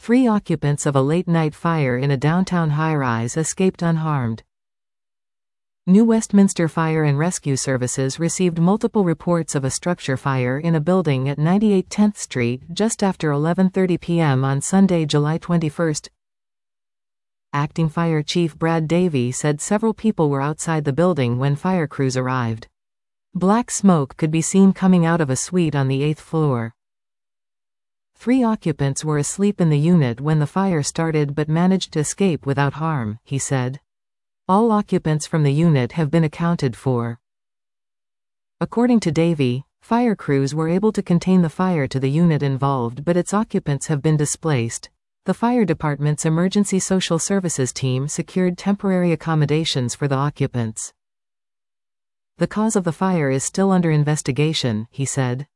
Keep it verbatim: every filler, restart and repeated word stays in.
Three occupants of a late-night fire in a downtown high-rise escaped unharmed. New Westminster Fire and Rescue Services received multiple reports of a structure fire in a building at ninety-eight tenth Street just after eleven thirty p m on Sunday, July twenty-first. Acting Fire Chief Brad Davey said several people were outside the building when fire crews arrived. Black smoke could be seen coming out of a suite on the eighth floor. Three occupants were asleep in the unit when the fire started but managed to escape without harm, he said. All occupants from the unit have been accounted for. According to Davey, fire crews were able to contain the fire to the unit involved, but its occupants have been displaced. The fire department's emergency social services team secured temporary accommodations for the occupants. The cause of the fire is still under investigation, he said.